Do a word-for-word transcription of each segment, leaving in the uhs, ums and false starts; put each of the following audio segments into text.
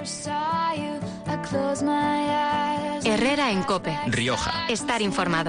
Herrera en COPE. Rioja. Estar informado.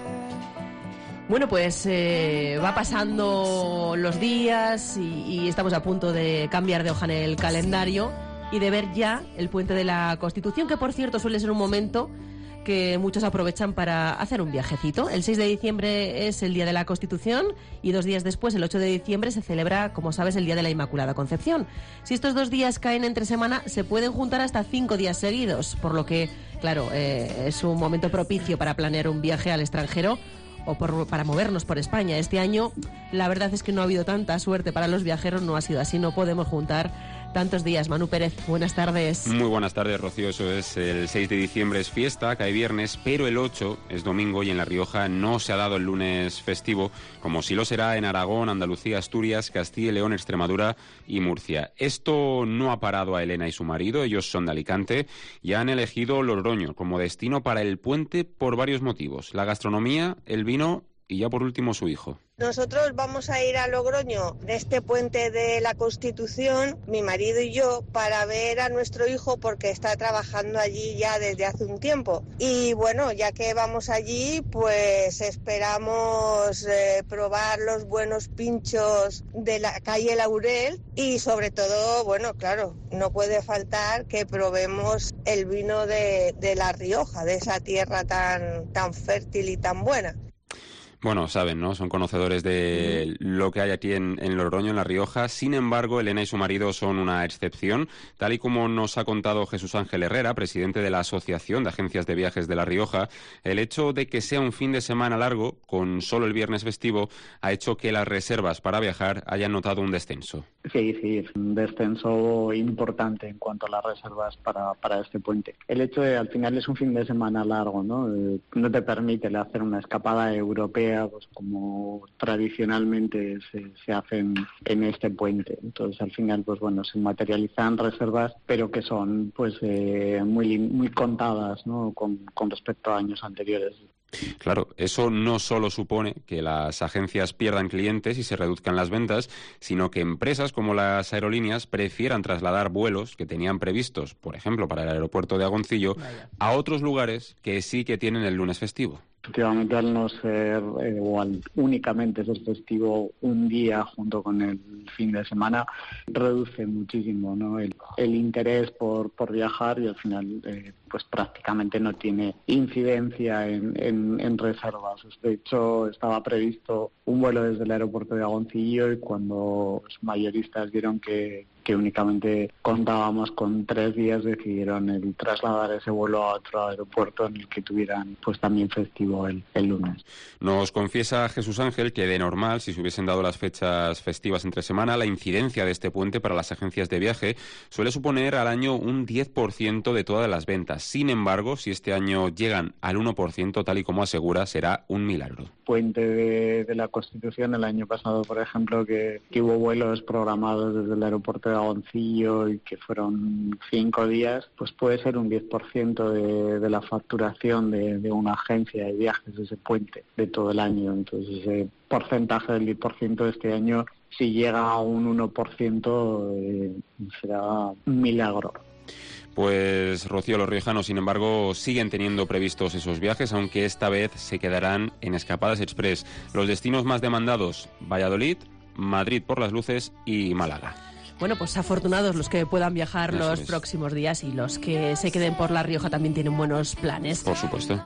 Bueno, pues eh, va pasando los días y, y estamos a punto de cambiar de hoja en el calendario y de ver ya el Puente de la Constitución, que por cierto suele ser un momento que muchos aprovechan para hacer un viajecito. El seis de diciembre es el Día de la Constitución y dos días después, el ocho de diciembre, se celebra, como sabes, el Día de la Inmaculada Concepción. Si estos dos días caen entre semana, se pueden juntar hasta cinco días seguidos, por lo que, claro, eh, es un momento propicio para planear un viaje al extranjero o por, para movernos por España. Este año, la verdad es que no ha habido tanta suerte para los viajeros, no ha sido así, no podemos juntar tantos días. Manu Pérez, buenas tardes. Muy buenas tardes, Rocío. Eso es, el seis de diciembre es fiesta, cae viernes, pero el ocho es domingo y en La Rioja no se ha dado el lunes festivo, como sí lo será en Aragón, Andalucía, Asturias, Castilla y León, Extremadura y Murcia. Esto no ha parado a Elena y su marido, ellos son de Alicante y han elegido Logroño como destino para el puente por varios motivos: la gastronomía, el vino y ya por último su hijo. Nosotros vamos a ir a Logroño de este Puente de la Constitución, mi marido y yo, para ver a nuestro hijo porque está trabajando allí ya desde hace un tiempo. Y bueno, ya que vamos allí, pues esperamos eh, probar los buenos pinchos de la calle Laurel y sobre todo, bueno, claro, no puede faltar que probemos el vino de, de La Rioja, de esa tierra tan, tan fértil y tan buena. Bueno, saben, ¿no? Son conocedores de lo que hay aquí en, en Logroño, en La Rioja. Sin embargo, Elena y su marido son una excepción. Tal y como nos ha contado Jesús Ángel Herrera, presidente de la Asociación de Agencias de Viajes de La Rioja, el hecho de que sea un fin de semana largo, con solo el viernes festivo, ha hecho que las reservas para viajar hayan notado un descenso. Sí, sí, es un descenso importante en cuanto a las reservas para, para este puente. El hecho de, al final, es un fin de semana largo, ¿no? Eh, no te permite hacer una escapada europea, pues como tradicionalmente se, se hacen en este puente. Entonces, al final, pues bueno, se materializan reservas, pero que son pues eh, muy muy contadas, ¿no? Con, con respecto a años anteriores. Claro, eso no solo supone que las agencias pierdan clientes y se reduzcan las ventas, sino que empresas como las aerolíneas prefieran trasladar vuelos que tenían previstos, por ejemplo, para el aeropuerto de Agoncillo, a otros lugares que sí que tienen el lunes festivo. Efectivamente, al no ser eh, o al únicamente ser festivo un día junto con el fin de semana, reduce muchísimo, ¿no? el, el interés por, por viajar y al final eh, pues prácticamente no tiene incidencia en, en, en reservas. De hecho, estaba previsto un vuelo desde el aeropuerto de Agoncillo y cuando los mayoristas vieron que que únicamente contábamos con tres días, decidieron el trasladar ese vuelo a otro aeropuerto en el que tuvieran pues también festivo el, el lunes. Nos confiesa Jesús Ángel que de normal, si se hubiesen dado las fechas festivas entre semana, la incidencia de este puente para las agencias de viaje suele suponer al año un diez por ciento de todas las ventas. Sin embargo, si este año llegan al uno por ciento, tal y como asegura, será un milagro. Puente de, de la Constitución, el año pasado, por ejemplo, que, que hubo vuelos programados desde el aeropuerto de Agoncillo y que fueron cinco días, pues puede ser un diez por ciento de, de la facturación de, de una agencia de viajes, ese puente, de todo el año. Entonces, ese porcentaje del diez por ciento de este año, si llega a un uno por ciento, eh, será un milagro. Pues, Rocío, los riojanos, sin embargo, siguen teniendo previstos esos viajes, aunque esta vez se quedarán en Escapadas Express. Los destinos más demandados: Valladolid, Madrid por las luces y Málaga. Bueno, pues afortunados los que puedan viajar Eso los es. próximos días y los que se queden por La Rioja también tienen buenos planes. Por supuesto.